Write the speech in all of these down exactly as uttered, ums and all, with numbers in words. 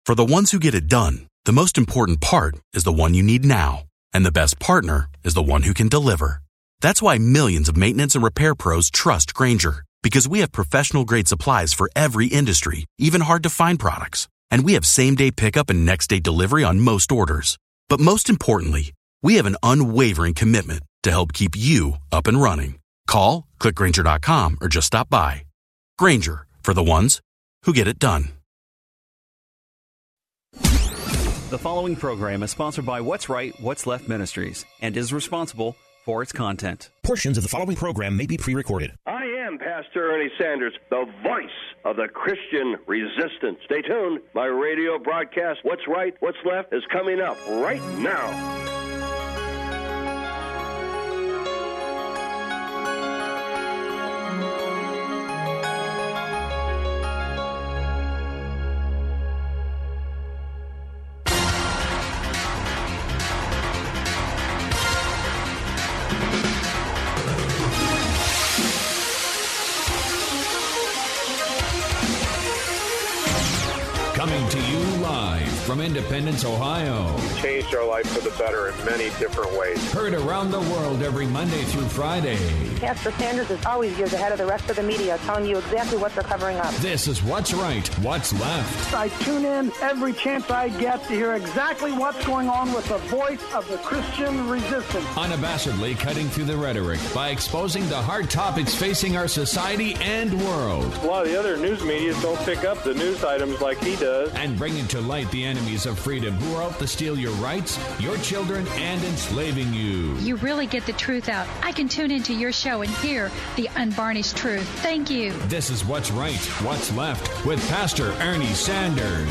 For the ones who get it done, the most important part is the one you need now. And the best partner is the one who can deliver. That's why millions of maintenance and repair pros trust Grainger, because we have professional-grade supplies for every industry, even hard-to-find products. And we have same-day pickup and next-day delivery on most orders. But most importantly, we have an unwavering commitment to help keep you up and running. Call, click Grainger dot com, or just stop by. Grainger, for the ones who get it done. The following program is sponsored by What's Right, What's Left Ministries and is responsible for its content. Portions of the following program may be pre-recorded. I am Pastor Ernie Sanders, the voice of the Christian resistance. Stay tuned. My radio broadcast, What's Right, What's Left, is coming up right now. Coming to you live from Independence, Ohio. Changed our life for the better in many different ways. Heard around the world every Monday through Friday. Pastor Sanders is always years ahead of the rest of the media, telling you exactly what they're covering up. This is What's Right, What's Left. I tune in every chance I get to hear exactly what's going on with the voice of the Christian resistance. Unabashedly cutting through the rhetoric by exposing the hard topics facing our society and world. A lot of the other news media don't pick up the news items like he does. And bringing to light the enemies of freedom who are out to steal your rights, your children, and enslaving you. You really get the truth out. I can tune into your show and hear the unvarnished truth. Thank you. This is What's Right, What's Left with Pastor Ernie Sanders.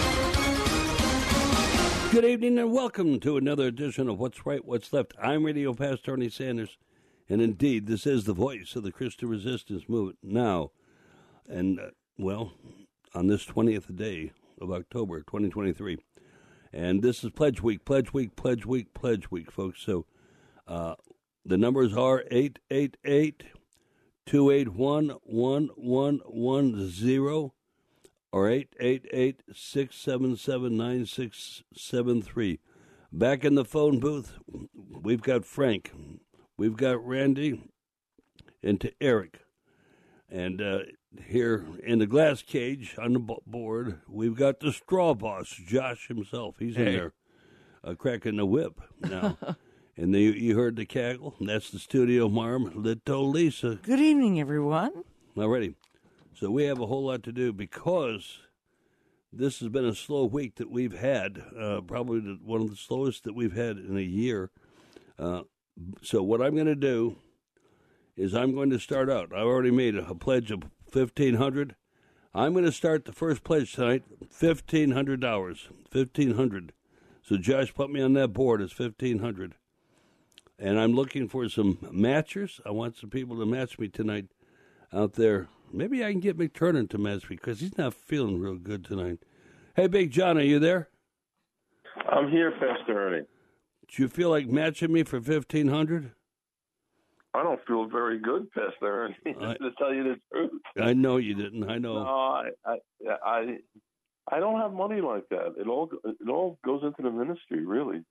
Good evening and welcome to another edition of What's Right, What's Left. I'm Radio Pastor Ernie Sanders, and indeed, this is the voice of the Christian resistance movement now. And, uh, well, on this twentieth day of October, twenty twenty-three. And this is Pledge Week, Pledge Week, Pledge Week, Pledge Week, folks. So uh, the numbers are eight eight eight, two eight one, one one one zero or eight eight eight, six seven seven, nine six seven three. Back in the phone booth, we've got Frank, we've got Randy, and to Eric. And uh, here in the glass cage on the board, we've got the straw boss, Josh himself. He's hey. in there uh, cracking the whip now. And the, you heard the cackle. That's the studio marm, Little Lisa. Good evening, everyone. Alrighty. So we have a whole lot to do because this has been a slow week that we've had, uh, probably the, one of the slowest that we've had in a year. Uh, so what I'm going to do is I'm going to start out. I've already made a, a pledge of fifteen hundred dollars. I'm going to start the first pledge tonight, fifteen hundred dollars. fifteen hundred dollars. So Josh put me on that board as fifteen hundred dollars. And I'm looking for some matchers. I want some people to match me tonight out there. Maybe I can get McTurnan to match me because he's not feeling real good tonight. Hey, Big John, are you there? I'm here, Pastor Ernie. Do you feel like matching me for fifteen hundred dollars? I don't feel very good, Pastor Ernie, I, to tell you the truth. I know you didn't. I know. No, I, I, I, I don't have money like that. It all, it all goes into the ministry, really.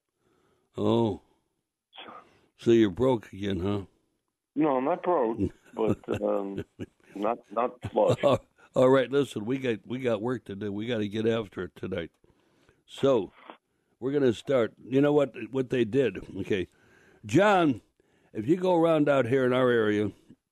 Oh, so you're broke again, huh? No, I'm not broke, but um, not not flush. Uh, all right, listen, we got we got work to do. We got to get after it tonight. So we're gonna start. You know what? What they did? Okay, John. If you go around out here in our area,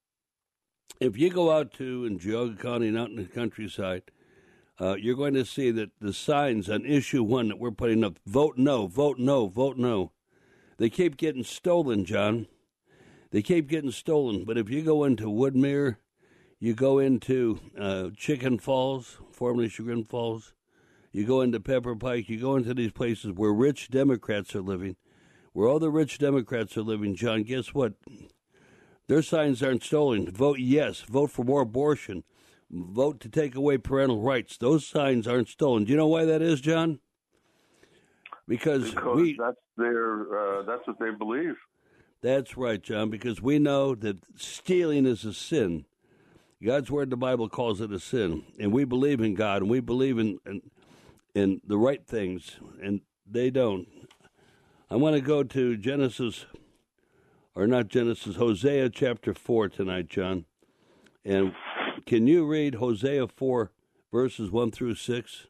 if you go out to in Geauga County and out in the countryside, uh, you're going to see that the signs on issue one that we're putting up, vote no, vote no, vote no, they keep getting stolen, John. They keep getting stolen. But if you go into Woodmere, you go into uh, Chicken Falls, formerly Chagrin Falls, you go into Pepper Pike, you go into these places where rich Democrats are living, where all the rich Democrats are living, John, guess what? Their signs aren't stolen. Vote yes. Vote for more abortion. Vote to take away parental rights. Those signs aren't stolen. Do you know why that is, John? Because, because we, that's their uh, that's what they believe. That's right, John, because we know that stealing is a sin. God's word, the Bible, calls it a sin. And we believe in God, and we believe in, in and the right things, and they don't. I want to go to Genesis, or not Genesis, Hosea chapter four tonight, John. And can you read Hosea four, verses one through six?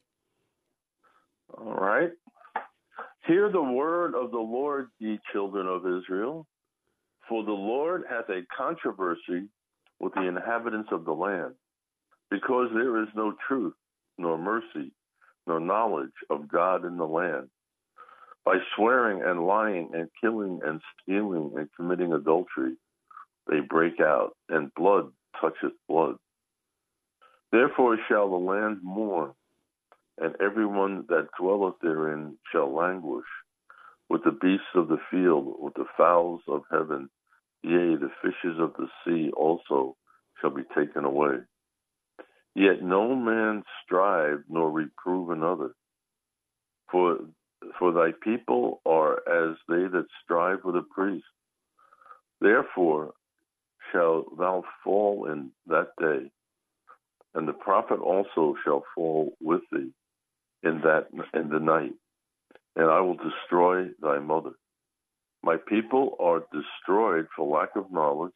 All right. Hear the word of the Lord, ye children of Israel. For the Lord hath a controversy with the inhabitants of the land, because there is no truth, nor mercy, nor knowledge of God in the land. By swearing and lying and killing and stealing and committing adultery, they break out, and blood toucheth blood. Therefore shall the land mourn, and everyone that dwelleth therein shall languish, with the beasts of the field, with the fowls of heaven, yea, the fishes of the sea also shall be taken away. Yet no man strive nor reprove another. For, for thy people are as they that strive with a priest. Therefore shalt thou fall in that day, and the prophet also shall fall with thee in that in the night, and I will destroy thy mother. My people are destroyed for lack of knowledge,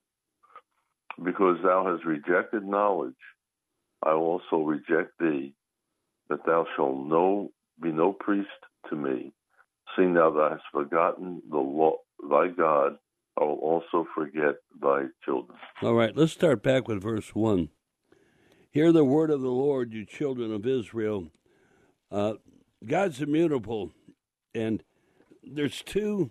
because thou hast rejected knowledge. I will also reject thee, that thou shalt no be no priest to me, seeing thou hast forgotten the law, thy God. I will also forget thy children. All right, let's start back with verse one. Hear the word of the Lord, you children of Israel. Uh, God's immutable, and there's two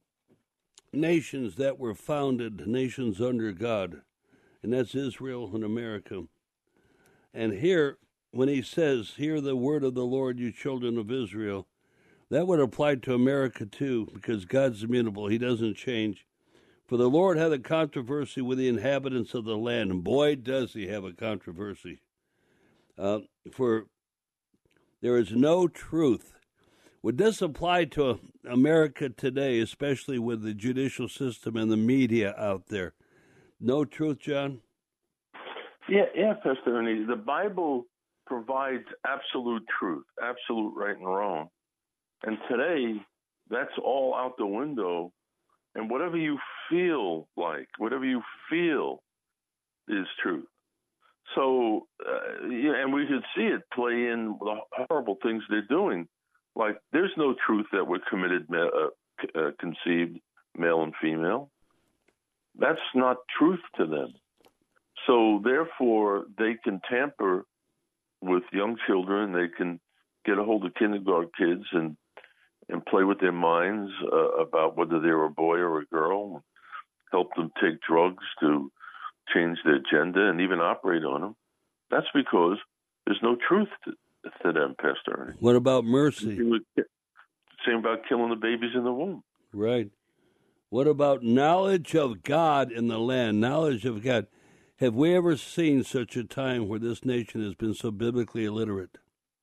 nations that were founded, nations under God, and that's Israel and America. And here, when he says, hear the word of the Lord, you children of Israel, that would apply to America too, because God's immutable. He doesn't change. For the Lord had a controversy with the inhabitants of the land, and boy, does he have a controversy. Uh, for there is no truth. Would this apply to America today, especially with the judicial system and the media out there? No truth, John? Yeah, yeah, Pastor Ernie. The Bible provides absolute truth, absolute right and wrong. And today, that's all out the window. And whatever you feel like, whatever you feel is truth. So, uh, yeah, and we could see it play in the horrible things they're doing. Like, there's no truth that we're committed, uh, uh, conceived, male and female. That's not truth to them. So, therefore, they can tamper with young children. They can get a hold of kindergarten kids and and play with their minds uh, about whether they're a boy or a girl, help them take drugs to change their gender and even operate on them. That's because there's no truth to, to them, Pastor Ernie. What about mercy? Same about killing the babies in the womb. Right. What about knowledge of God in the land? Knowledge of God. Have we ever seen such a time where this nation has been so biblically illiterate?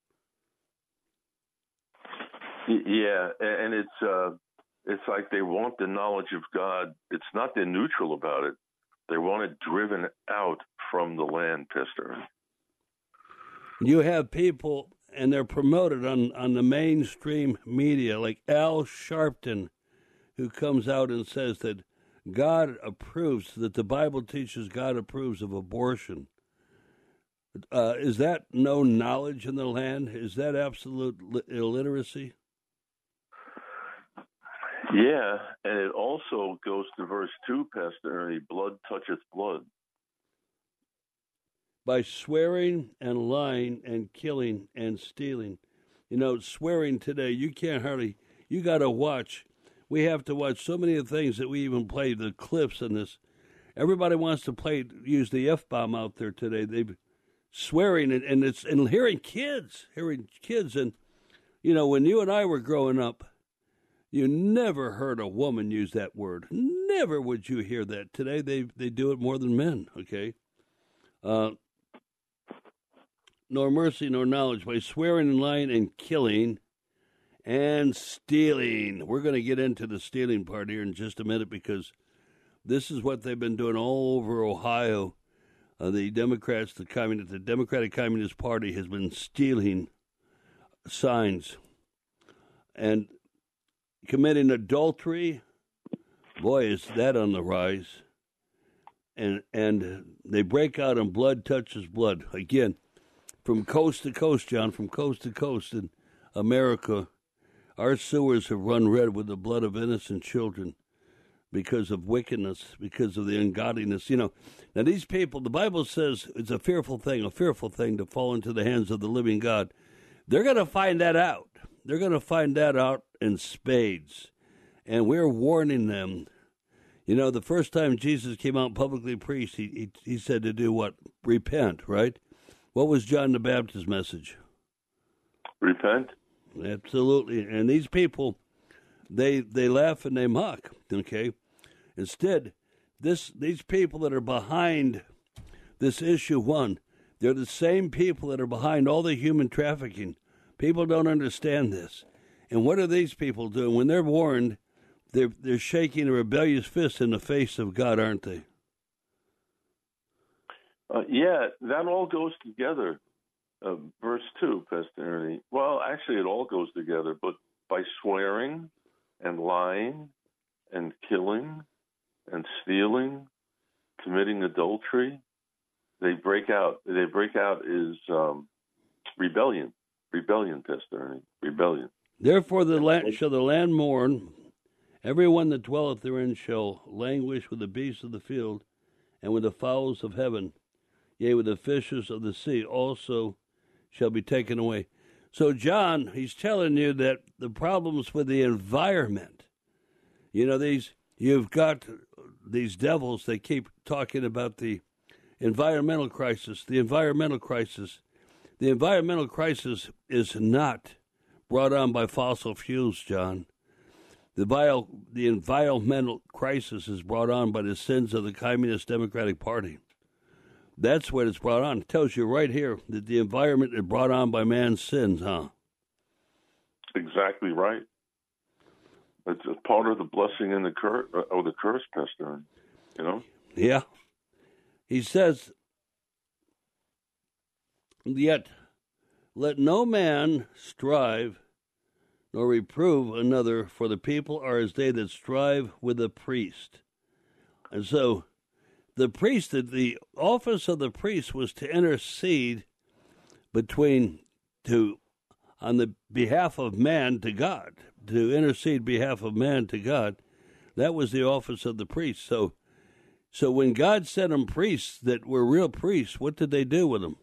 Yeah, and it's uh, it's like they want the knowledge of God. It's not they're neutral about it. They want it driven out from the land, Pastor. You have people, and they're promoted on, on the mainstream media, like Al Sharpton, who comes out and says that God approves, that the Bible teaches God approves of abortion. Uh, is that no knowledge in the land? Is that absolute li- illiteracy? Yeah, and it also goes to verse two, Pastor Ernie, blood toucheth blood. By swearing and lying and killing and stealing. You know, swearing today, you can't hardly, you got to watch. We have to watch so many of the things that we even play, the clips in this. Everybody wants to play, use the F-bomb out there today. They've swearing, and, and it's and hearing kids, hearing kids. And, you know, when you and I were growing up, you never heard a woman use that word. Never would you hear that. Today, they they do it more than men, okay? Uh, nor mercy nor knowledge, by swearing and lying and killing and stealing. We're going to get into the stealing part here in just a minute, because this is what they've been doing all over Ohio. Uh, the Democrats, the, Communist, the Democratic Communist Party has been stealing signs. And committing adultery, boy, is that on the rise. And and they break out and blood touches blood. Again, from coast to coast, John, from coast to coast in America, our sewers have run red with the blood of innocent children because of wickedness, because of the ungodliness. You know, now these people, the Bible says it's a fearful thing, a fearful thing to fall into the hands of the living God. They're going to find that out. They're going to find that out in spades. And we're warning them. You know, the first time Jesus came out and publicly preached, he, he, he said to do what? Repent, right? What was John the Baptist's message? Repent. Absolutely. And these people, they they laugh and they mock, okay? Instead, this these people that are behind this issue one, they're the same people that are behind all the human trafficking. People don't understand this. And what are these people doing? When they're warned, they're, they're shaking a rebellious fist in the face of God, aren't they? Uh, yeah, that all goes together. Uh, verse two, Pastor Ernie. Well, actually, it all goes together, but by swearing and lying and killing and stealing, committing adultery, they break out. They break out is um, rebellion. Rebellion, Pastor Ernie. Rebellion. Therefore, the land, shall the land mourn. Every one that dwelleth therein shall languish with the beasts of the field, and with the fowls of heaven, yea, with the fishes of the sea also shall be taken away. So, John, he's telling you that the problems with the environment, you know, these you've got these devils, they keep talking about the environmental crisis, the environmental crisis. The environmental crisis is not brought on by fossil fuels, John. The, bio, the environmental crisis is brought on by the sins of the Communist Democratic Party. That's what it's brought on. It tells you right here that the environment is brought on by man's sins, huh? Exactly right. It's a part of the blessing and the curse, or the curse, Pastor. You know. Yeah. He says, yet let no man strive nor reprove another, for the people are as they that strive with a priest. And so the priest, the office of the priest was to intercede between, to, on the behalf of man to God, to intercede behalf of man to God. That was the office of the priest. So, so when God sent them priests that were real priests, what did they do with them?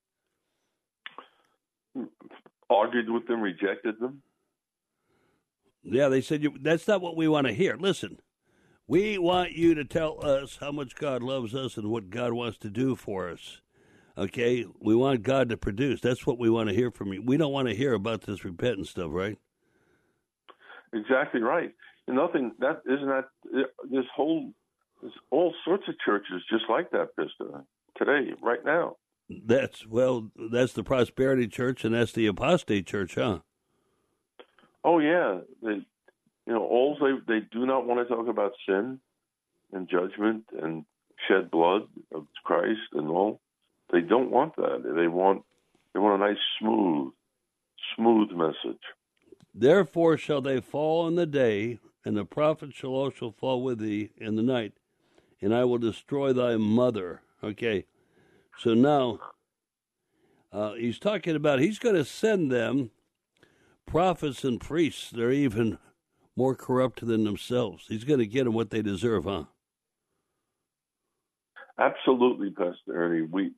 Argued with them, rejected them. Yeah, they said, you, that's not what we want to hear. Listen, we want you to tell us how much God loves us and what God wants to do for us. Okay? We want God to produce. That's what we want to hear from you. We don't want to hear about this repentance stuff, right? Exactly right. And nothing, that isn't that, this whole, there's all sorts of churches just like that, Pastor, today, right now. That's, well, that's the prosperity church and that's the apostate church, huh? Oh, yeah. They, you know, all they, they do not want to talk about sin and judgment and shed blood of Christ and all. They don't want that. They want, they want a nice, smooth, smooth message. Therefore shall they fall in the day, and the prophet shall also fall with thee in the night, and I will destroy thy mother. Okay, so now uh, he's talking about he's going to send them prophets and priests. They're even more corrupt than themselves. He's going to get them what they deserve, huh? Absolutely, Pastor Ernie. We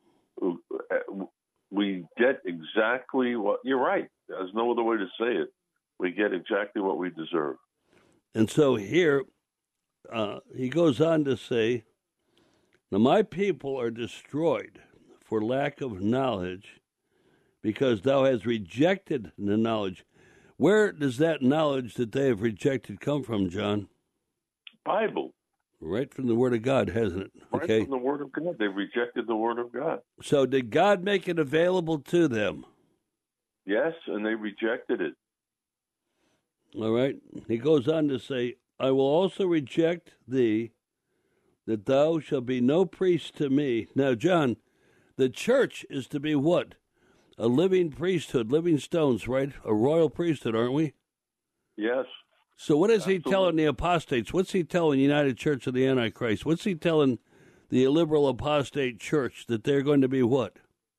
we get exactly what you're right. There's no other way to say it. We get exactly what we deserve. And so here uh, he goes on to say, now my people are destroyed for lack of knowledge, because thou hast rejected the knowledge. Where does that knowledge that they have rejected come from, John? Bible. Right from the Word of God, hasn't it? Right okay. from the Word of God. They rejected the Word of God. So did God make it available to them? Yes, and they rejected it. All right. He goes on to say, I will also reject thee, that thou shalt be no priest to me. Now, John, the church is to be what? a living priesthood, living stones, right? A royal priesthood, aren't we? Yes. So what is Absolutely. he telling the apostates? What's he telling the United Church of the Antichrist? What's he telling the illiberal apostate church that they're going to be what?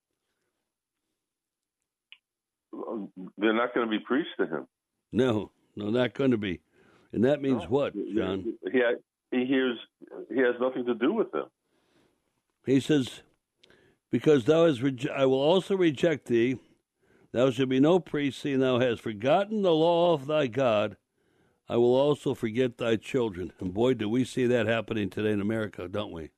They're not going to be priests to him. No, no, not going to be. And that means no. what, John? He, he hears, he has nothing to do with them. He says, because thou hast rege- I will also reject thee. Thou shalt be no priest, seeing thou hast forgotten the law of thy God. I will also forget thy children. And boy, do we see that happening today in America, don't we?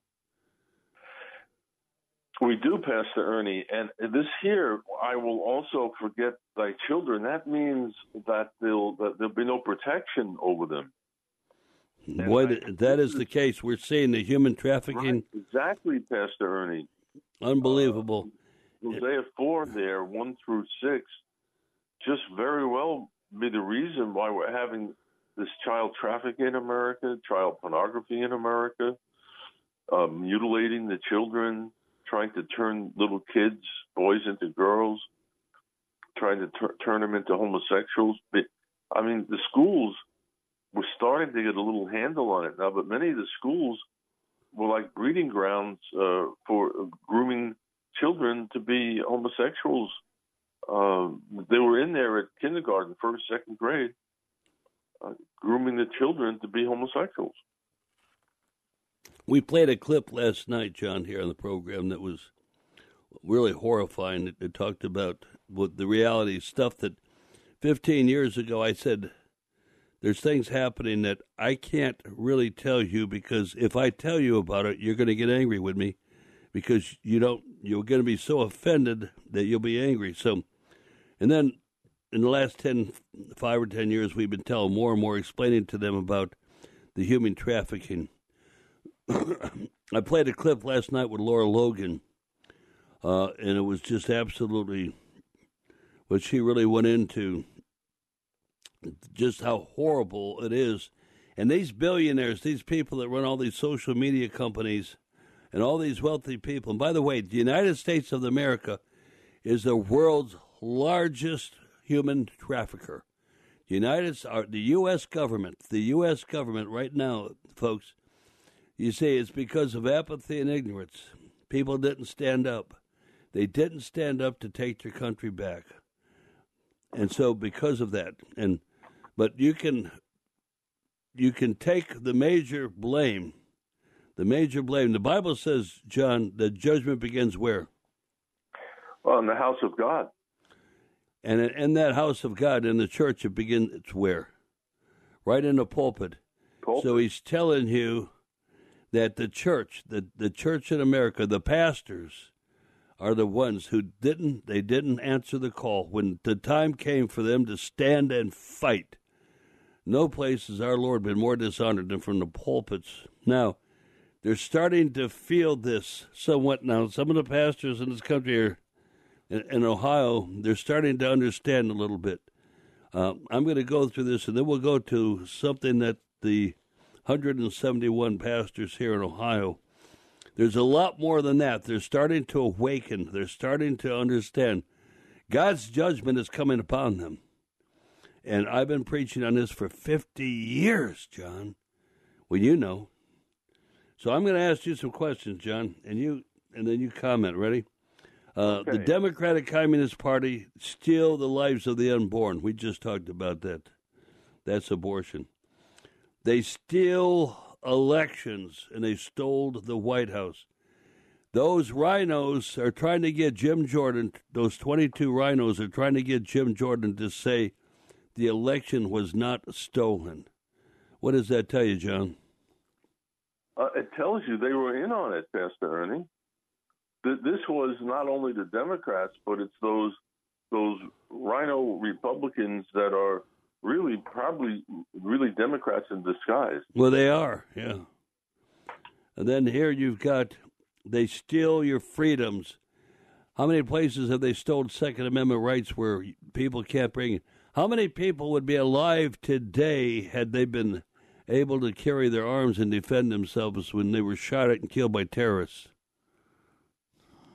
We do, Pastor Ernie. And this here, I will also forget thy children. That means that there'll, that there'll be no protection over them. Boy, I, that is the case. We're seeing the human trafficking. Right, exactly, Pastor Ernie. Unbelievable. Uh, Hosea four there, one through six, just very well be the reason why we're having this child trafficking in America, child pornography in America, uh, mutilating the children, trying to turn little kids, boys into girls, trying to tur- turn them into homosexuals. I mean, the schools were starting to get a little handle on it now, but many of the schools were like breeding grounds uh, for grooming children to be homosexuals. Uh, they were in there at kindergarten, first, second grade, uh, grooming the children to be homosexuals. We played a clip last night, John, here on the program that was really horrifying. It, it talked about what the reality stuff that fifteen years ago I said, there's things happening that I can't really tell you because if I tell you about it, you're going to get angry with me because you don't, you're going to be so offended that you'll be angry. So, and then in the last ten, five or ten years, we've been telling more and more, explaining to them about the human trafficking. I played a clip last night with Laura Logan, uh, and it was just absolutely what she really went into, just how horrible it is. And these billionaires, these people that run all these social media companies and all these wealthy people, and by the way, the United States of America is the world's largest human trafficker. The United, the U S government, the U S government right now, folks, you see, it's because of apathy and ignorance. People didn't stand up. They didn't stand up to take their country back. And so because of that, and but you can you can take the major blame, the major blame. The Bible says, John, that judgment begins where? Well, in the house of God. And in that house of God, in the church, it begins where? Right in the pulpit. pulpit. So he's telling you that the church, the, the church in America, the pastors are the ones who didn't, they didn't answer the call. When the time came for them to stand and fight, no place has our Lord been more dishonored than from the pulpits. Now, they're starting to feel this somewhat now. Some of the pastors in this country are, in, in Ohio, they're starting to understand a little bit. Uh, I'm going to go through this, and then we'll go to something that the one hundred seventy-one pastors here in Ohio, there's a lot more than that. They're starting to awaken. They're starting to understand God's judgment is coming upon them. And I've been preaching on this for fifty years, John. Well, you know. So I'm going to ask you some questions, John, and you, and then you comment. Ready? Uh, okay. The Democratic Communist Party steal the lives of the unborn. We just talked about that. That's abortion. They steal elections, and they stole the White House. Those rhinos are trying to get Jim Jordan, those twenty-two rhinos are trying to get Jim Jordan to say the election was not stolen. What does that tell you, John? Uh, it tells you they were in on it, Pastor Ernie. Th- this was not only the Democrats, but it's those those rhino Republicans that are really, probably, really Democrats in disguise. Well, they are, yeah. And then here you've got, they steal your freedoms. How many places have they stolen Second Amendment rights where people can't bring? How many people would be alive today had they been able to carry their arms and defend themselves when they were shot at and killed by terrorists?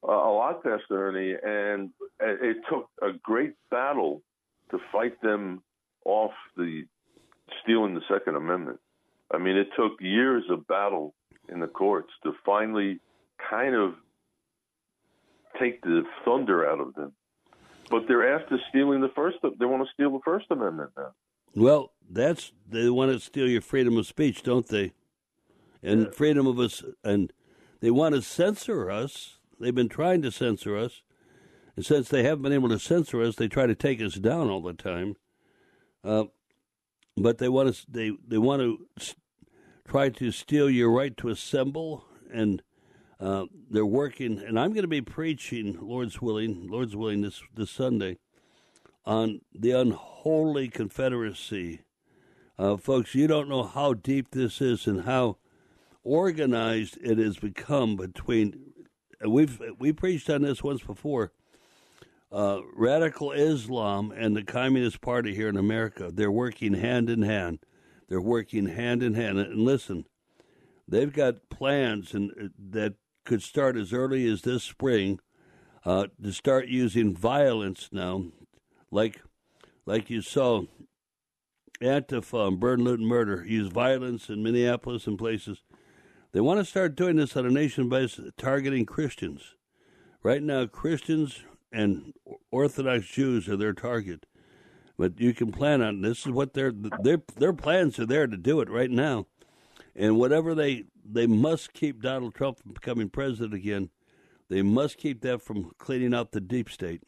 uh, a lot, Pastor Ernie, and it took a great battle to fight them off the stealing the Second Amendment. I mean, it took years of battle in the courts to finally kind of take the thunder out of them. But they're after stealing the first. They want to steal the First Amendment now. Well, that's they want to steal your freedom of speech, don't they? And yeah. freedom of us, and they want to censor us. They've been trying to censor us, and since they haven't been able to censor us, they try to take us down all the time. Uh, but they want to they they want to try to steal your right to assemble, and uh, they're working. And I'm going to be preaching, Lord's willing, Lord's willing, this this Sunday, on the unholy Confederacy. Uh, folks, you don't know how deep this is and how organized it has become between. We've we preached on this once before. Uh, radical Islam and the Communist Party here in America, they're working hand in hand. They're working hand in hand. And listen, they've got plans and that could start as early as this spring uh, to start using violence now, like like you saw Antifa and Burn, Loot, and Murder use violence in Minneapolis and places. They want to start doing this on a nation basis, targeting Christians. Right now, Christians and Orthodox Jews are their target. But you can plan on this is what their their their plans are there to do it right now. And whatever they they must keep Donald Trump from becoming president again. They must keep that from cleaning out the deep state.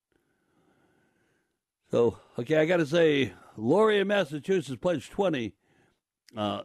So, okay, I got to say, Lori in Massachusetts pledged twenty. Uh,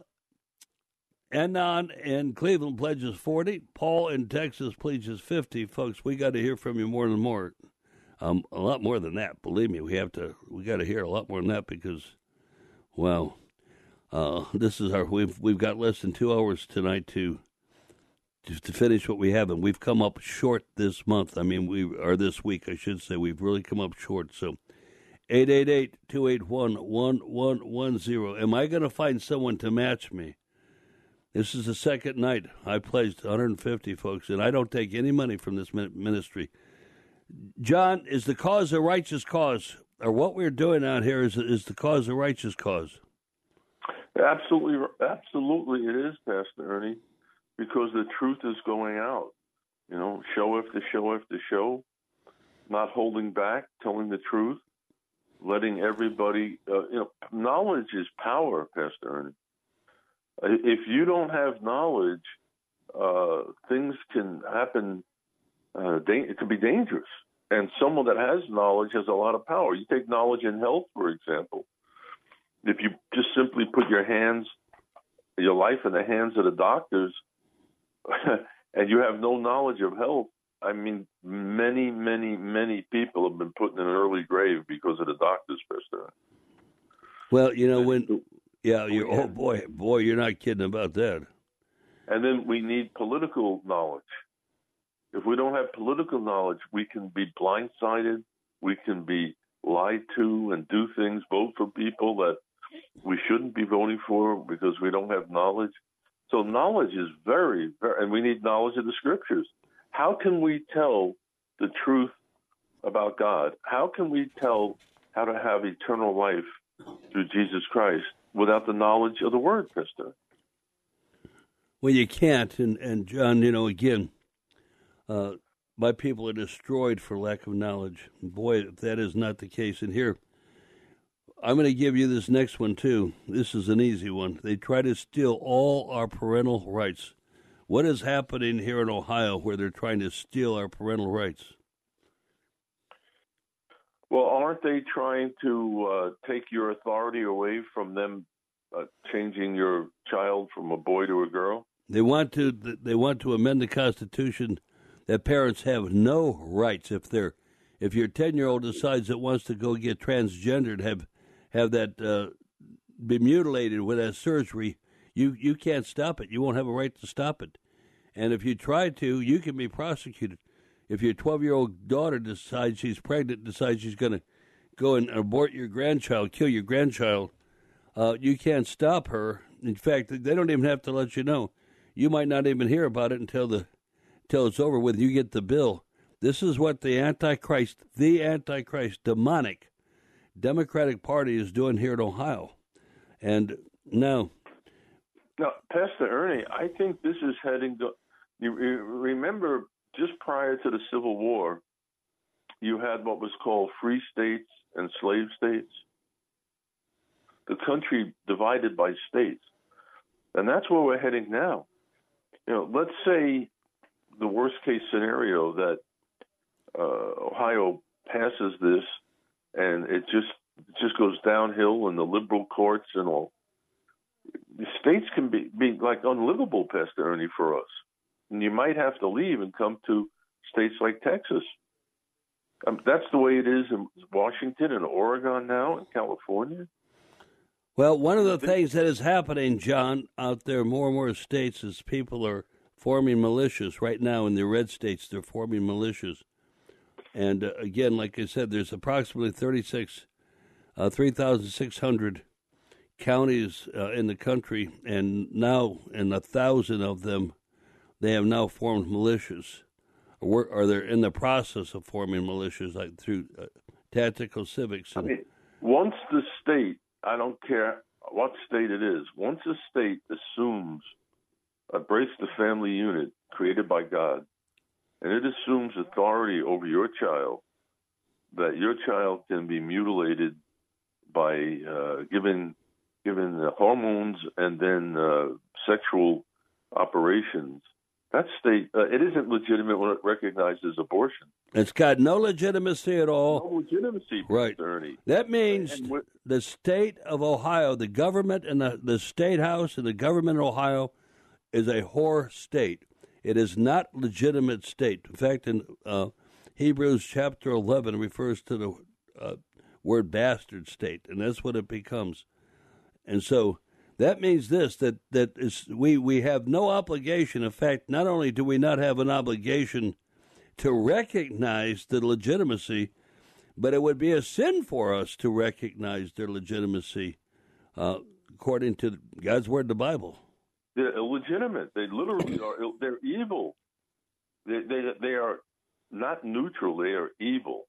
Anon in Cleveland pledges forty. Paul in Texas pledges fifty. Folks, we got to hear from you more and more. Um, a lot more than that. Believe me, we have to. We got to hear a lot more than that because, well, uh, this is our. We've we've got less than two hours tonight to, to to finish what we have, and we've come up short this month. I mean, we or this week, I should say. We've really come up short. So, eight eight eight, two eight one, one one one zero. Am I going to find someone to match me? This is the second night I pledged one hundred fifty, folks, and I don't take any money from this ministry. John, is the cause a righteous cause, or what we're doing out here is is the cause a righteous cause? Absolutely, absolutely, it is, Pastor Ernie, because the truth is going out. You know, show after show after show, not holding back, telling the truth, letting everybody. Uh, you know, knowledge is power, Pastor Ernie. If you don't have knowledge, uh, things can happen. Uh, da- it can be dangerous. And someone that has knowledge has a lot of power. You take knowledge in health, for example. If you just simply put your hands, your life in the hands of the doctors, and you have no knowledge of health, I mean, many, many, many people have been put in an early grave because of the doctors, Pastor. Well, you know, when... Yeah, you're, oh boy, boy, you're not kidding about that. And then we need political knowledge. If we don't have political knowledge, we can be blindsided, we can be lied to and do things, vote for people that we shouldn't be voting for because we don't have knowledge. So knowledge is very, very, and we need knowledge of the Scriptures. How can we tell the truth about God? How can we tell how to have eternal life through Jesus Christ without the knowledge of the Word, Pastor? Well, you can't. And, and John, you know, again, uh, my people are destroyed for lack of knowledge. Boy, if that is not the case. And here, I'm going to give you this next one, too. This is an easy one. They try to steal all our parental rights. What is happening here in Ohio where they're trying to steal our parental rights? Well, aren't they trying to uh, take your authority away from them, uh, changing your child from a boy to a girl? They want to. They want to amend the Constitution that parents have no rights if they're, if your ten-year-old decides it wants to go get transgendered, have have that uh, be mutilated with that surgery. You you can't stop it. You won't have a right to stop it. And if you try to, you can be prosecuted. If your twelve-year-old daughter decides she's pregnant, decides she's going to go and abort your grandchild, kill your grandchild, uh, you can't stop her. In fact, they don't even have to let you know. You might not even hear about it until the until it's over with. You get the bill. This is what the Antichrist, the Antichrist, demonic Democratic Party is doing here in Ohio. And now... Now, Pastor Ernie, I think this is heading to... You remember, just prior to the Civil War, you had what was called free states and slave states. The country divided by states. And that's where we're heading now. You know, let's say the worst case scenario that uh, Ohio passes this and it just it just goes downhill in the liberal courts and all. The states can be, be like unlivable, Pastor Ernie, for us. And you might have to leave and come to states like Texas. Um, that's the way it is in Washington and Oregon now and California. Well, one of the things that is happening, John, out there, more and more states, is people are forming militias. Right now in the red states, they're forming militias. And uh, again, like I said, there's approximately thirty-six, uh, three thousand six hundred counties uh, in the country, and now in a thousand of them, they have now formed militias, or, or they're in the process of forming militias, like through uh, tactical civics. And, I mean, once the state, I don't care what state it is, once a state assumes, embrace the family unit created by God, and it assumes authority over your child, that your child can be mutilated by uh, given given the hormones and then uh, sexual operations, that state, uh, it isn't legitimate when it recognizes abortion. It's got no legitimacy at all. No legitimacy, right. Ernie. That means the state of Ohio, the government and the, the state house and the government of Ohio is a whore state. It is not legitimate state. In fact, in uh, Hebrews chapter eleven refers to the uh, word bastard state, and that's what it becomes. And so that means this, that, that is, we, we have no obligation. In fact, not only do we not have an obligation to recognize the legitimacy, but it would be a sin for us to recognize their legitimacy uh, according to God's Word, the Bible. They're illegitimate. They literally are. They're evil. They, they, they are not neutral. They are evil.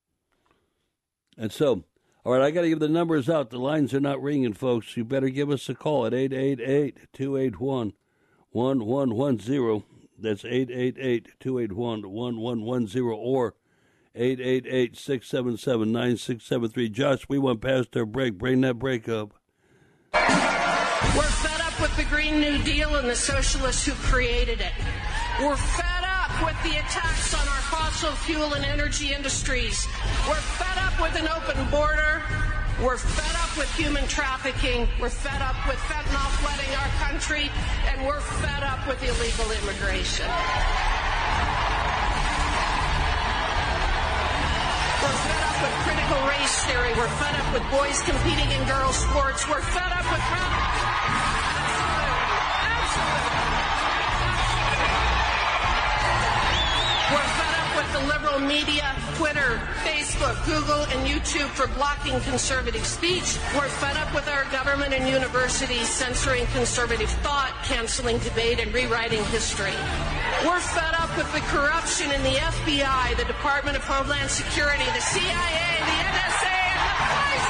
And so... All right, I got to give the numbers out. The lines are not ringing, folks. You better give us a call at eight eight eight, two eight one, one one one zero. That's eight eight eight, two eight one, one one one zero or eight eight eight, six seven seven, nine six seven three. Josh, we went past our break. Bring that break up. We're fed up with the Green New Deal and the socialists who created it. We're fed up with the attacks on our fossil fuel and energy industries. We're fed up with an open border. We're fed up with human trafficking. We're fed up with fentanyl flooding our country. And we're fed up with illegal immigration. We're fed up with critical race theory. We're fed up with boys competing in girls' sports. We're fed up with... We're fed up with the liberal media, Twitter, Facebook, Google, and YouTube for blocking conservative speech. We're fed up with our government and universities censoring conservative thought, canceling debate, and rewriting history. We're fed up with the corruption in the F B I, the Department of Homeland Security, the C I A, the N S A, and the police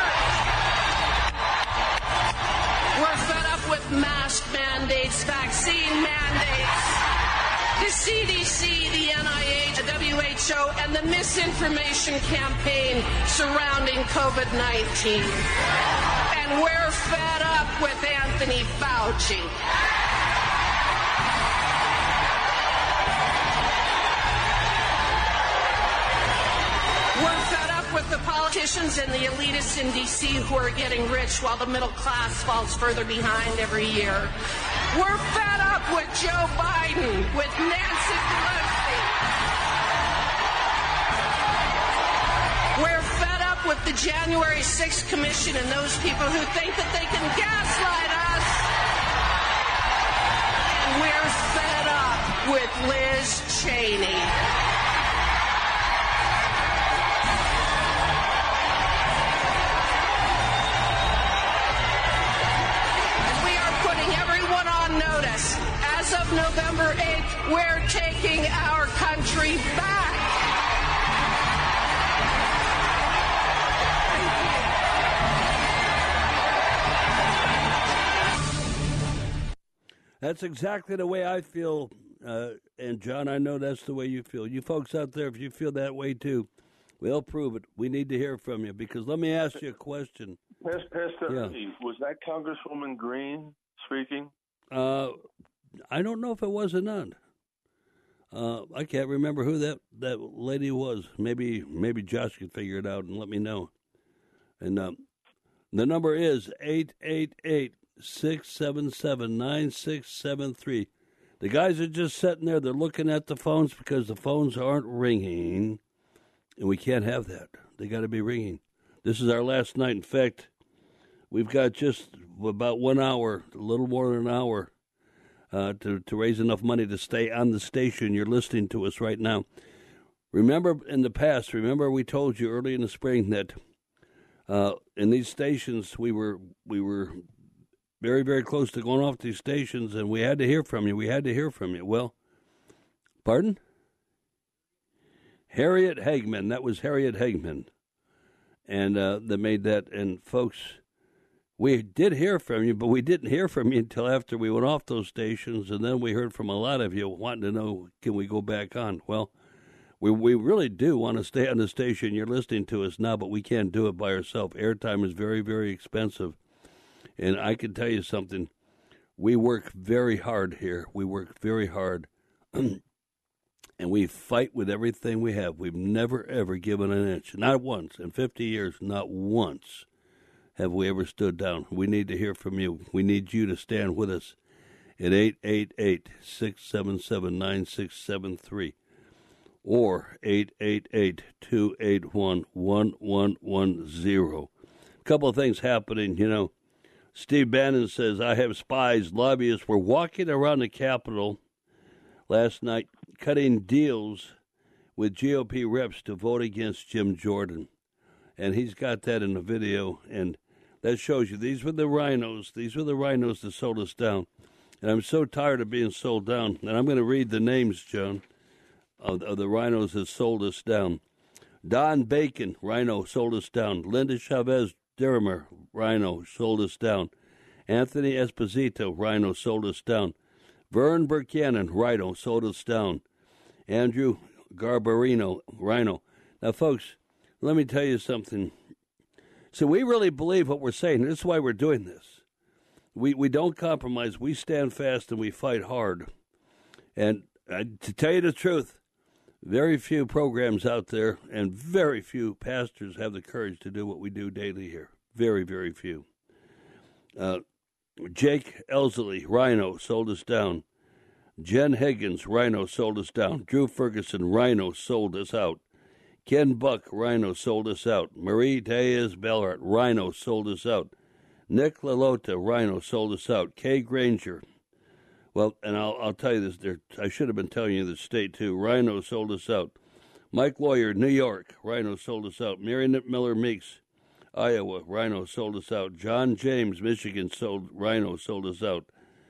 force. We're fed up with mask mandates, vaccine mandates, the C D C, the N I H, the W H O, and the misinformation campaign surrounding COVID nineteen. And we're fed up with Anthony Fauci. We're fed up with the politicians and the elitists in D C who are getting rich while the middle class falls further behind every year. We're fed up with Joe Biden, with Nancy Pelosi. We're fed up with the January sixth Commission and those people who think that they can gaslight us. And we're fed up with Liz Cheney. Notice, as of November eighth, we're taking our country back. That's exactly the way I feel. Uh, and, John, I know that's the way you feel. You folks out there, if you feel that way, too, we'll prove it. We need to hear from you because let me ask you a question. Pastor, Yeah. was that Congresswoman Green speaking? Uh, I don't know if it was or not. Uh, I can't remember who that, that lady was. Maybe maybe Josh can figure it out and let me know. And um, the number is eight eight eight, six seven seven, nine six seven three. The guys are just sitting there. They're looking at the phones because the phones aren't ringing, and we can't have that. They got to be ringing. This is our last night. In fact, we've got just about one hour, a little more than an hour, uh, to, to raise enough money to stay on the station. You're listening to us right now. Remember in the past, remember we told you early in the spring that uh, in these stations we were we were very, very close to going off these stations, and we had to hear from you. We had to hear from you. Well, pardon? Harriet Hagman. That was Harriet Hagman. And uh, that made that. And, folks, we did hear from you, but we didn't hear from you until after we went off those stations, and then we heard from a lot of you wanting to know, can we go back on? Well, we we really do want to stay on the station. You're listening to us now, but we can't do it by ourselves. Airtime is very, very expensive. And I can tell you something. We work very hard here. We work very hard. And we fight with everything we have. We've never, ever given an inch. Not once. In fifty years, not once have we ever stood down. We need to hear from you. We need you to stand with us at eight eight eight, six seven seven, nine six seven three or eight eight eight, two eight one, one one one zero. A couple of things happening, you know. Steve Bannon says, I have spies, lobbyists were walking around the Capitol last night cutting deals with G O P reps to vote against Jim Jordan. And he's got that in the video, and that shows you these were the rhinos. These were the rhinos that sold us down. And I'm so tired of being sold down. And I'm going to read the names, John, of, of the rhinos that sold us down. Don Bacon, rhino, sold us down. Linda Chavez Derimer, rhino, sold us down. Anthony Esposito, rhino, sold us down. Vern Buchanan, rhino, sold us down. Andrew Garbarino, rhino. Now, folks, let me tell you something. So we really believe what we're saying. That's why we're doing this. We we don't compromise. We stand fast and we fight hard. And uh, to tell you the truth, very few programs out there and very few pastors have the courage to do what we do daily here. Very, very few. Uh, Jake Elsley, rhino, sold us down. Jen Higgins, rhino, sold us down. Drew Ferguson, rhino, sold us out. Ken Buck, rhino, sold us out. Marie Diaz Bellart, rhino, sold us out. Nick LaLota, rhino, sold us out. Kay Granger, well, and I'll, I'll tell you this, there, I should have been telling you the state, too. Rhino sold us out. Mike Lawyer, New York, rhino sold us out. Marion Miller Meeks, Iowa, rhino sold us out. John James, Michigan, sold rhino sold us out.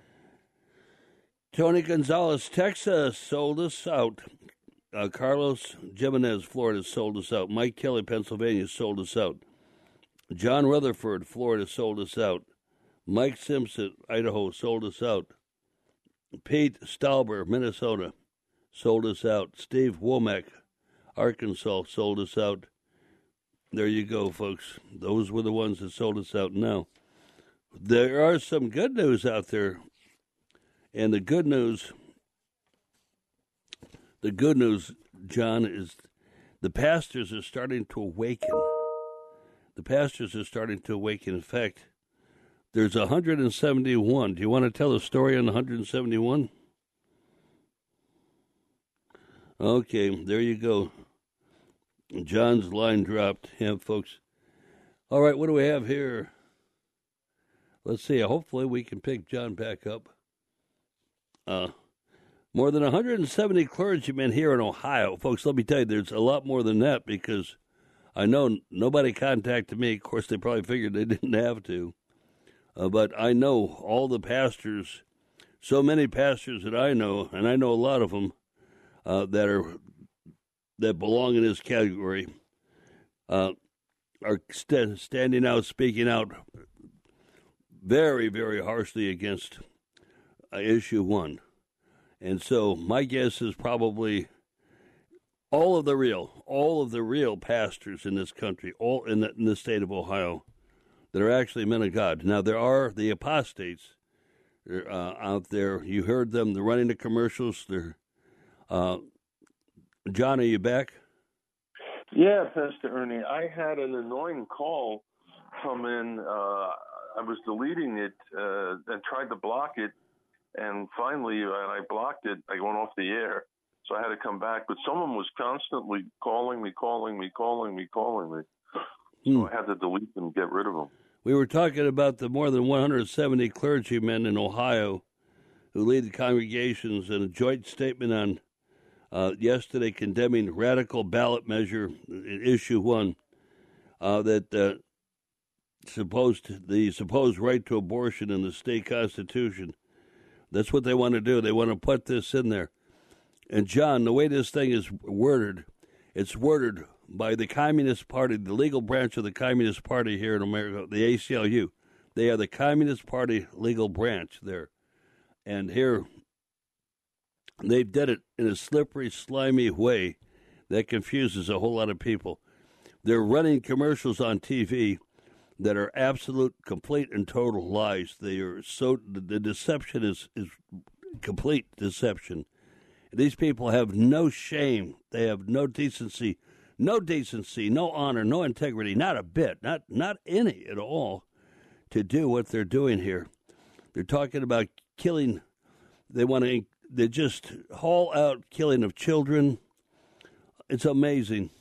Tony Gonzalez, Texas, sold us out. Uh, Carlos Jimenez, Florida, sold us out. Mike Kelly, Pennsylvania, sold us out. John Rutherford, Florida, sold us out. Mike Simpson, Idaho, sold us out. Pete Stauber, Minnesota, sold us out. Steve Womack, Arkansas, sold us out. There you go, folks. Those were the ones that sold us out. Now, there are some good news out there. And the good news, the good news, John, is the pastors are starting to awaken. The pastors are starting to awaken. In fact, there's one hundred seventy-one. Do you want to tell a story on one hundred seventy-one? Okay, there you go. John's line dropped. Yeah, folks. All right, what do we have here? Let's see. Hopefully we can pick John back up. Uh, more than one hundred seventy clergymen here in Ohio. Folks, let me tell you, there's a lot more than that because I know nobody contacted me. Of course, they probably figured they didn't have to. Uh, but I know all the pastors, so many pastors that I know, and I know a lot of them uh, that are that belong in this category, uh, are st- standing out, speaking out very, very harshly against issue one. And so my guess is probably all of the real, all of the real pastors in this country, all in the, in the state of Ohio, that are actually men of God. Now, there are the apostates uh, out there. You heard them. They're running the commercials. They're, uh, John, are you back? Yeah, Pastor Ernie. I had an annoying call come in. Uh, I was deleting it uh, and tried to block it. And finally, when I blocked it, I went off the air. So I had to come back. But someone was constantly calling me, calling me, calling me, calling me. So hmm. I had to delete them and get rid of them. We were talking about the more than one hundred seventy clergymen in Ohio who lead the congregations in a joint statement on uh, yesterday condemning radical ballot measure issue one uh, that uh, supposed the supposed right to abortion in the state constitution. That's what they want to do. They want to put this in there. And, John, the way this thing is worded, it's worded by the Communist Party, the legal branch of the Communist Party here in America, the A C L U. They are the Communist Party legal branch there. And here, they've done it in a slippery, slimy way that confuses a whole lot of people. They're running commercials on T V that are absolute, complete, and total lies. They are so, the deception is, is complete deception. These people have no shame. They have no decency, no decency, no honor, no integrity, not a bit, not not any at all, to do what they're doing here. They're talking about killing. They want to. They just haul out killing of children. It's amazing.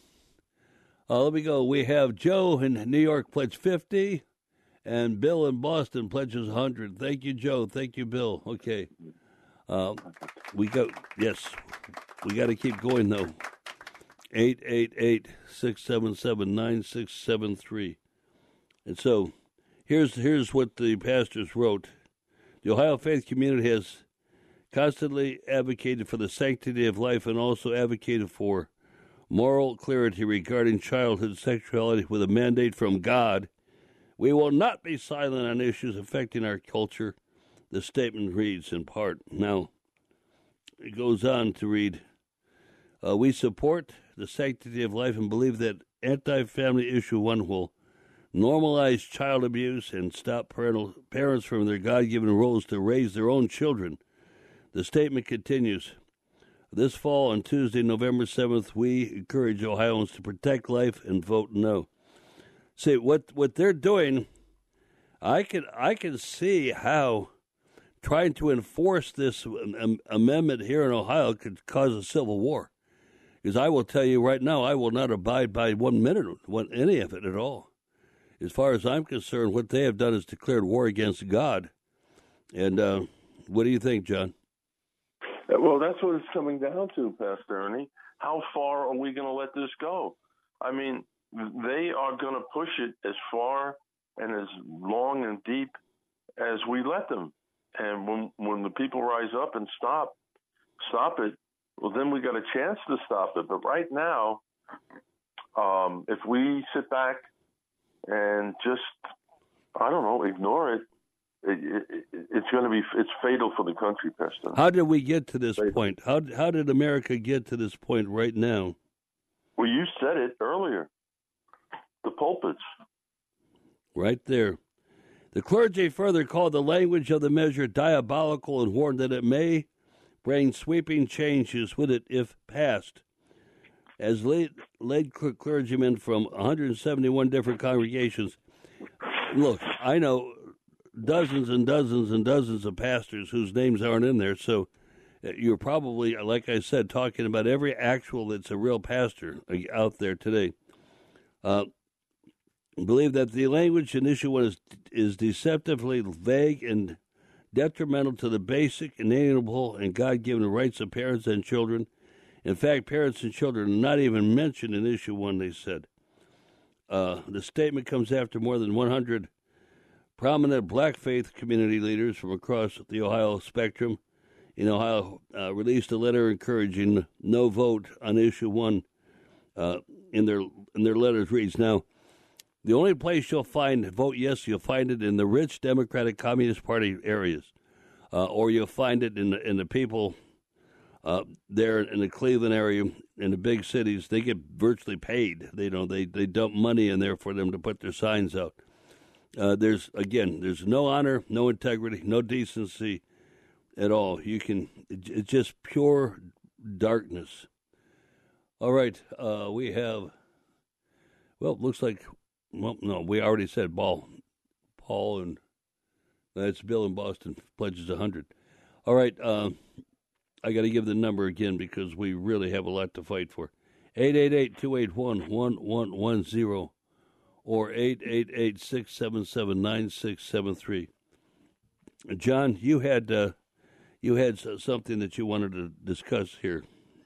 Uh, let me go. We have Joe in New York pledge fifty, and Bill in Boston pledges one hundred. Thank you, Joe. Thank you, Bill. Okay. Uh, we go. Yes, we got to keep going though. Eight eight eight six seven seven nine six seven three, and so here's here's what the pastors wrote. The Ohio Faith Community has constantly advocated for the sanctity of life and also advocated for moral clarity regarding childhood sexuality with a mandate from God. We will not be silent on issues affecting our culture. The statement reads in part. Now, it goes on to read, uh, we support the sanctity of life and believe that anti-family issue one will normalize child abuse and stop parental parents from their God-given roles to raise their own children. The statement continues, this fall on Tuesday, November seventh, we encourage Ohioans to protect life and vote no. See, what, what they're doing, I can I can see how trying to enforce this um, amendment here in Ohio could cause a civil war. Because I will tell you right now, I will not abide by one minute of any of it at all. As far as I'm concerned, what they have done is declared war against God. And uh, what do you think, John? Well, that's what it's coming down to, Pastor Ernie. How far are we going to let this go? I mean, they are going to push it as far and as long and deep as we let them. And when when the people rise up and stop, stop it, well, then we got a chance to stop it. But right now, um, if we sit back and just, I don't know, ignore it, it, it it's going to be, it's fatal for the country, Pastor. How did we get to this fatal. point? How how did America get to this point right now? Well, you said it earlier. The pulpits. Right there. The clergy further called the language of the measure diabolical and warned that it may bring sweeping changes with it if passed. As led, led clergymen from one hundred seventy-one different congregations, look, I know dozens and dozens and dozens of pastors whose names aren't in there, so you're probably, like I said, talking about every actual that's a real pastor out there today. Uh, believe that the language in issue one is, is deceptively vague and detrimental to the basic, inalienable, and God-given rights of parents and children. In fact, parents and children are not even mentioned in issue one, they said. Uh, the statement comes after more than one hundred prominent black faith community leaders from across the Ohio spectrum in Ohio uh, released a letter encouraging no vote on issue one. Uh, in their in their letters reads, now, the only place you'll find vote yes, you'll find it in the rich Democratic Communist Party areas. uh, or you'll find it in the, in the people uh, there in the Cleveland area, in the big cities. They get virtually paid. They you know they they dump money in there for them to put their signs out. Uh, there's again, there's no honor, no integrity, no decency at all. You can it's just pure darkness. All right, uh, we have. Well, it looks like. Well, no, we already said Paul, Paul, and that's Bill in Boston pledges a hundred. All right, uh, I got to give the number again because we really have a lot to fight for. eight eight eight, two eight one, one one one zero or eight eight eight, six seven seven, nine six seven three. John, you had uh, you had something that you wanted to discuss here.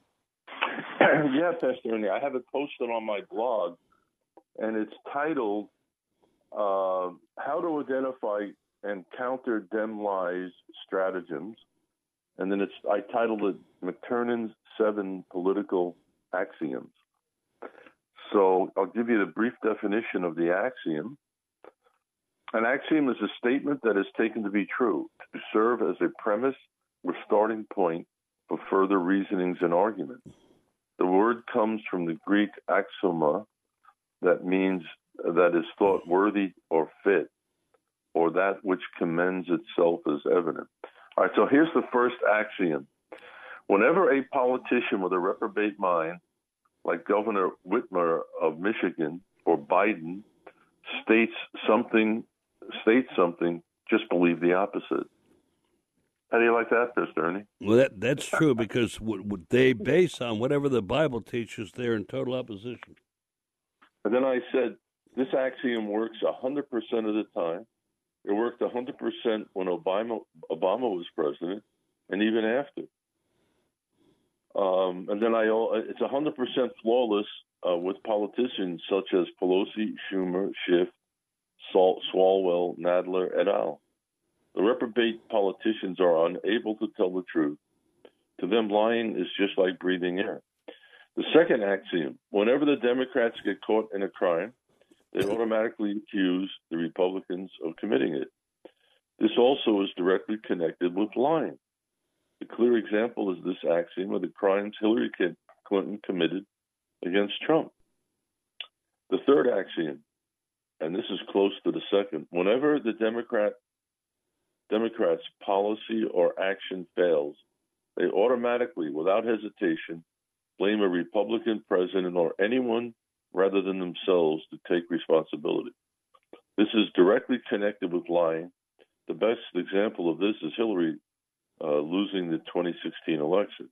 Yeah, Pastor Ernie, I have it posted on my blog, and it's titled uh, How to Identify and Counter Dem Lies Stratagems. And then it's I titled it McTernan's Seven Political Axioms. So I'll give you the brief definition of the axiom. An axiom is a statement that is taken to be true, to serve as a premise or starting point for further reasonings and arguments. The word comes from the Greek axioma, that means that is thought worthy or fit, or that which commends itself as evident. All right, so here's the first axiom. Whenever a politician with a reprobate mind, like Governor Whitmer of Michigan or Biden, states something, states something, just believe the opposite. How do you like that, Mister Ernie? Well, that that's true because what, what they base on whatever the Bible teaches, they're in total opposition. And then I said, this axiom works one hundred percent of the time. It worked one hundred percent when Obama, Obama was president, and even after. Um, and then I, it's one hundred percent flawless uh, with politicians such as Pelosi, Schumer, Schiff, Sal- Swalwell, Nadler, et al. The reprobate politicians are unable to tell the truth. To them, lying is just like breathing air. The second axiom, whenever the Democrats get caught in a crime, they automatically accuse the Republicans of committing it. This also is directly connected with lying. The clear example is this axiom of the crimes Hillary Clinton committed against Trump. The third axiom, and this is close to the second, whenever the Democrat Democrats' policy or action fails, they automatically, without hesitation, blame a Republican president or anyone rather than themselves to take responsibility. This is directly connected with lying. The best example of this is Hillary uh, losing the twenty sixteen election.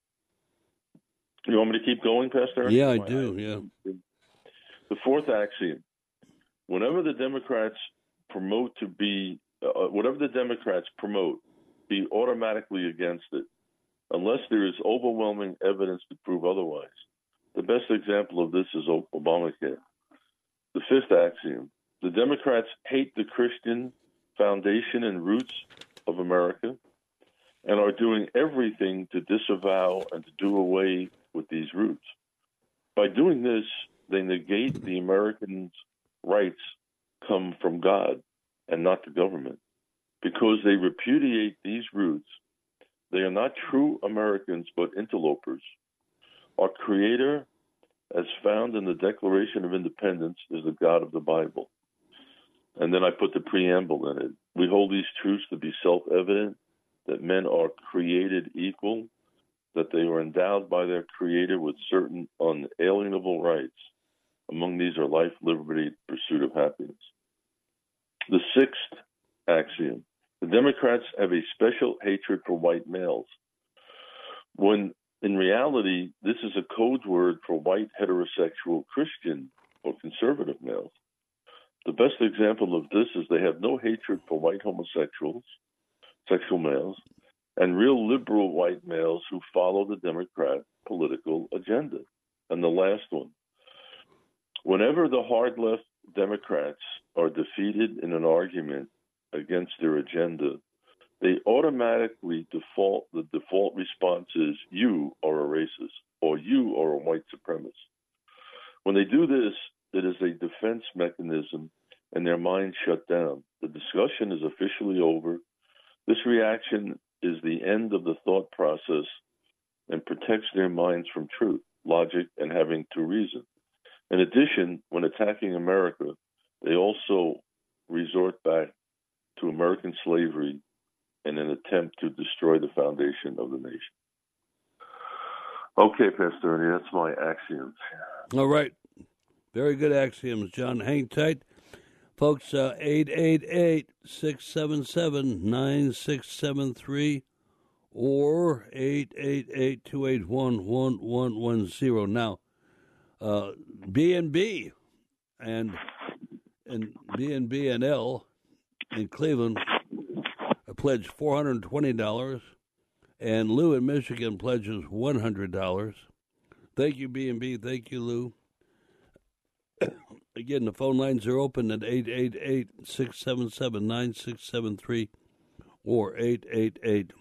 You want me to keep going, Pastor? Yeah, I do, yeah. The fourth axiom, whenever the Democrats promote to be, uh, whatever the Democrats promote, be automatically against it, unless there is overwhelming evidence to prove otherwise. The best example of this is Obamacare. The fifth axiom, the Democrats hate the Christian foundation and roots of America and are doing everything to disavow and to do away with these roots. By doing this, they negate the Americans' rights come from God and not the government. Because they repudiate these roots, they are not true Americans, but interlopers. Our Creator, as found in the Declaration of Independence, is the God of the Bible. And then I put the preamble in it. We hold these truths to be self-evident, that men are created equal, that they are endowed by their Creator with certain unalienable rights. Among these are life, liberty, pursuit of happiness. The sixth axiom, the Democrats have a special hatred for white males, when in reality, this is a code word for white heterosexual Christian or conservative males. The best example of this is they have no hatred for white homosexuals, sexual males, and real liberal white males who follow the Democrat political agenda. And the last one, whenever the hard left Democrats are defeated in an argument against their agenda, they automatically default, the default response is, you are a racist, or you are a white supremacist. When they do this, it is a defense mechanism and their minds shut down. The discussion is officially over. This reaction is the end of the thought process and protects their minds from truth, logic, and having to reason. In addition, when attacking America, they also resort back to American slavery in an attempt to destroy the foundation of the nation. Okay, Pastor Ernie, that's my axioms. All right. Very good axioms, John. Hang tight. Folks, uh, eight eight eight, six seven seven, nine six seven three or eight eight eight, two eight one, one one one zero. Now, uh, B and B and and B and B and L in Cleveland pledged four hundred twenty dollars, and Lou in Michigan pledges one hundred dollars. Thank you, B and B. Thank you, Lou. Again, the phone lines are open at eight eight eight, six seven seven, nine six seven three or eight eight eight,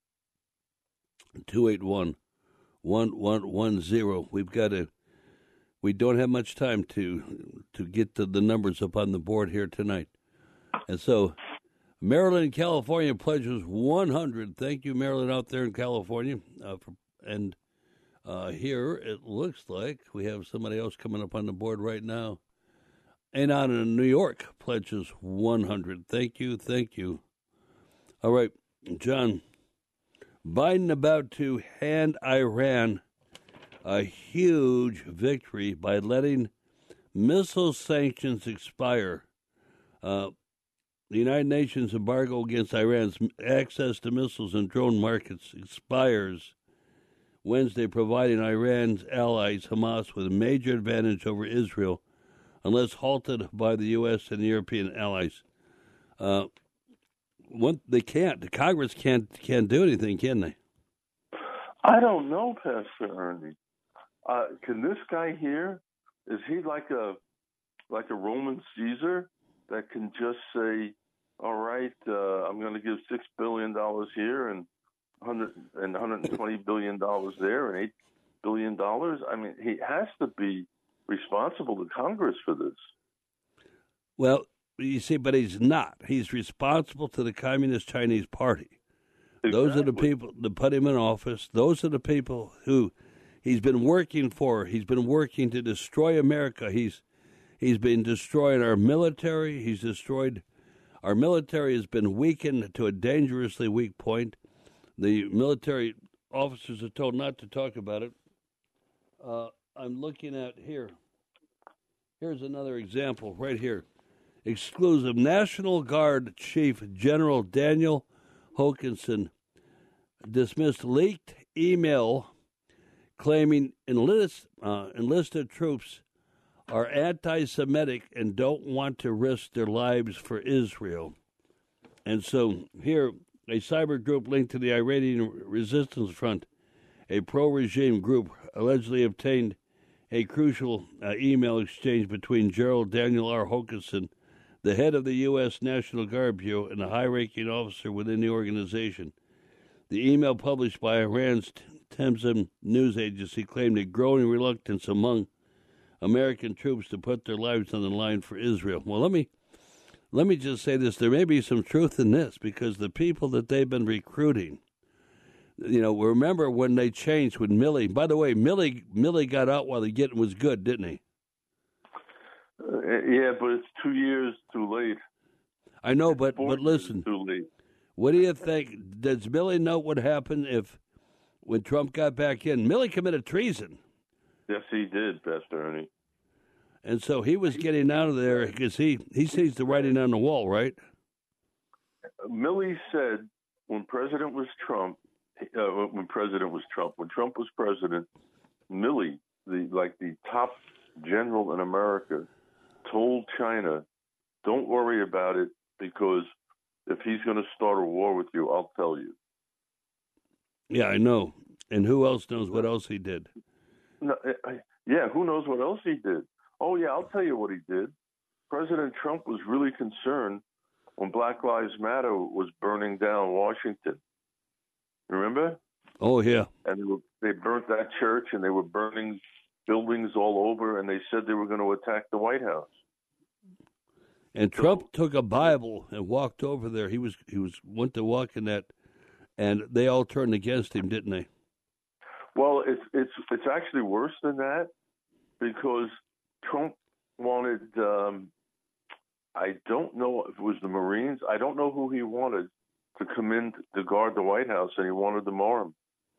two eight one, one one one zero. We've got to, we don't have much time to to get to the numbers up on the board here tonight. And so, Maryland, California pledges one hundred. Thank you, Maryland, out there in California. Uh, for, and uh, here it looks like we have somebody else coming up on the board right now. And out in New York pledges one hundred. Thank you, thank you. All right, John. Biden about to hand Iran a huge victory by letting missile sanctions expire. Uh, the United Nations embargo against Iran's access to missiles and drone markets expires Wednesday, providing Iran's allies, Hamas, with a major advantage over Israel, unless halted by the U S and the European allies. Uh, one, they can't. The Congress can't can't do anything, can they? I don't know, Pastor Ernie. Uh, can this guy here, is he like a like a Roman Caesar that can just say, all right, uh, I'm going to give six billion dollars here and one hundred and one hundred twenty billion dollars there and eight billion dollars? I mean, he has to be responsible to Congress for this. Well, you see, but he's not. He's responsible to the Communist Chinese Party. Exactly. Those are the people that put him in office. Those are the people who he's been working for. He's been working to destroy America. He's he's been destroying our military. He's destroyed our military has been weakened to a dangerously weak point. The military officers are told not to talk about it. Uh, I'm looking at here. Here's another example right here. Exclusive. National Guard Chief General Daniel Hokanson dismissed leaked email claiming enlist, uh, enlisted troops are anti-Semitic and don't want to risk their lives for Israel. And so here, a cyber group linked to the Iranian Resistance Front, a pro-regime group, allegedly obtained a crucial uh, email exchange between General Daniel R. Hokanson, the head of the U S. National Guard Bureau, and a high-ranking officer within the organization. The email published by Iran's Temzim news agency claimed a growing reluctance among American troops to put their lives on the line for Israel. Well, let me let me just say this. There may be some truth in this, because the people that they've been recruiting, you know, remember when they changed with Milley. By the way, Milley Milley got out while the getting was good, didn't he? Uh, yeah, but it's two years too late. I know, but but listen. Too late. What do you think? Does Milley know what happened if when Trump got back in? Milley committed treason. Yes, he did, Pastor Ernie. And so he was getting out of there because he, he sees the writing on the wall, right? Milley said when President was Trump, uh, when President was Trump, when Trump was president, Milley, the like the top general in America, told China, "Don't worry about it, because if he's going to start a war with you, I'll tell you." Yeah, I know. And who else knows what else he did? No, yeah, who knows what else he did? Oh, yeah, I'll tell you what he did. President Trump was really concerned when Black Lives Matter was burning down Washington. Remember? Oh, yeah. And they, were, they burnt that church, and they were burning buildings all over, and they said they were going to attack the White House. And Trump so, took a Bible and walked over there. He was he was went to walk in that and they all turned against him, didn't they? Well, it's it's it's actually worse than that, because Trump wanted, um, I don't know if it was the Marines, I don't know who he wanted to come in to guard the White House, and he wanted them armed.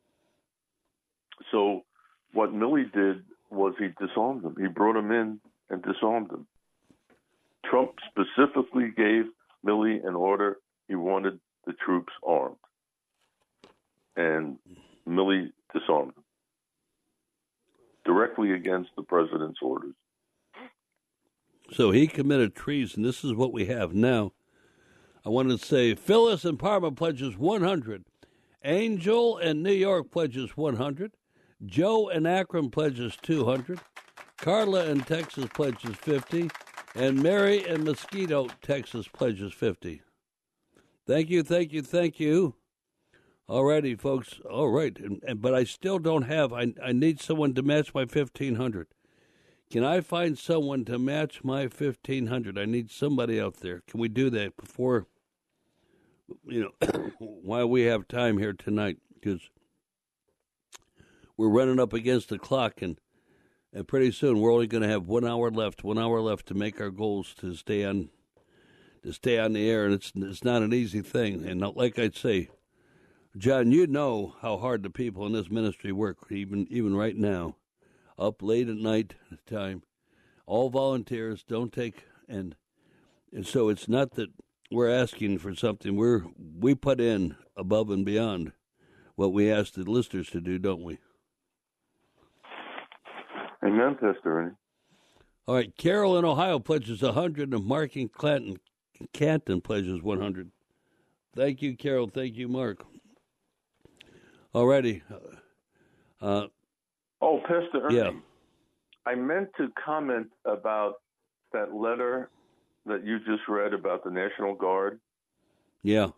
So what Milley did was he disarmed them. He brought them in and disarmed them. Trump specifically gave Milley an order. He wanted the troops armed. And Milley disarmed them directly against the president's orders. So he committed treason. This is what we have now. I want to say Phyllis in Parma pledges one hundred. Angel in New York pledges one hundred. Joe in Akron pledges two hundred. Carla in Texas pledges fifty. And Mary in Mosquito, Texas pledges fifty. Thank you, thank you, thank you. All righty, folks. All right. And, and, but I still don't have, I, I need someone to match my fifteen hundred. Can I find someone to match my fifteen hundred? I need somebody out there. Can we do that before, you know, while we have time here tonight? Because we're running up against the clock, and, and pretty soon we're only going to have one hour left, one hour left to make our goals to stay on, to stay on the air, and it's it's not an easy thing. And like I'd say, John, you know how hard the people in this ministry work, even even right now. Up late at night time, all volunteers, don't take, and and so it's not that we're asking for something. We're we put in above and beyond what we ask the listeners to do, don't we? Amen, Pastor Ernie. All right, Carol in Ohio pledges one hundred, and Mark in Clanton, Canton pledges one hundred. Thank you, Carol. Thank you, Mark. All righty. Uh, Oh, Pastor Ernie, yeah. I meant to comment about that letter that you just read about the National Guard. Yeah.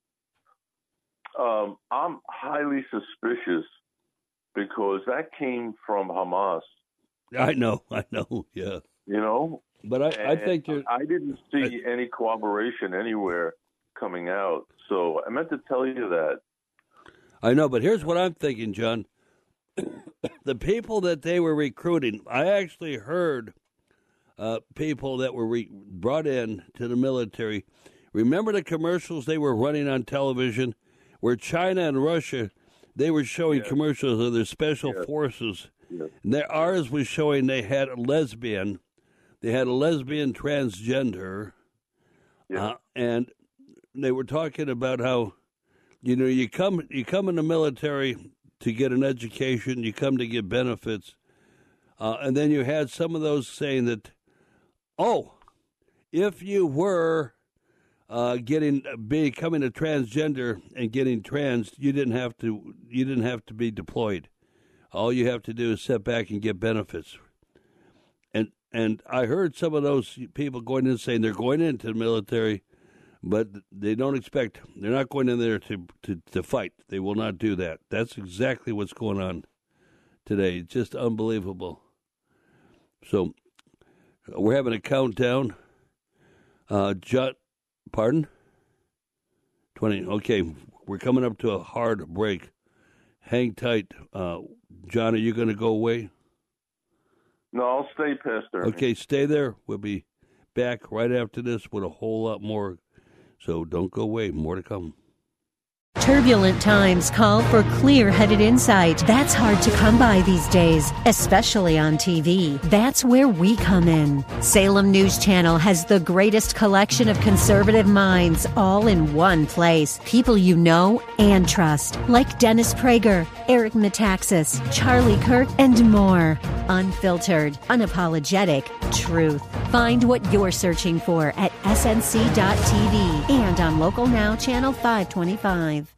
Um, I'm highly suspicious because that came from Hamas. I know, I know, yeah. You know? But I, I think you're... I didn't see I, any cooperation anywhere coming out, so I meant to tell you that. I know, but here's what I'm thinking, John. The people that they were recruiting, I actually heard uh, people that were re- brought in to the military. Remember the commercials they were running on television where China and Russia, they were showing yes. commercials of their special yes. forces. Yes. And their, ours was showing they had a lesbian. They had a lesbian transgender. Yes. Uh, and they were talking about how, you know, you come you come in the military to get an education, you come to get benefits. Uh, and then you had some of those saying that, oh, if you were uh, getting becoming a transgender and getting trans, you didn't have to you didn't have to be deployed. All you have to do is sit back and get benefits. And and I heard some of those people going in saying they're going into the military, but they don't expect, they're not going in there to, to, to fight. They will not do that. That's exactly what's going on today. It's just unbelievable. So we're having a countdown. Uh, John, pardon? twenty. Okay, we're coming up to a hard break. Hang tight. Uh, John, are you going to go away? No, I'll stay, Pastor. Okay, stay there. We'll be back right after this with a whole lot more. So don't go away. More to come. Turbulent times call for clear-headed insight. That's hard to come by these days, especially on T V. That's where we come in. Salem News Channel has the greatest collection of conservative minds all in one place. People you know and trust, like Dennis Prager, Eric Metaxas, Charlie Kirk, and more. Unfiltered, unapologetic truth. Find what you're searching for at S N C dot T V and on Local Now Channel five twenty-five.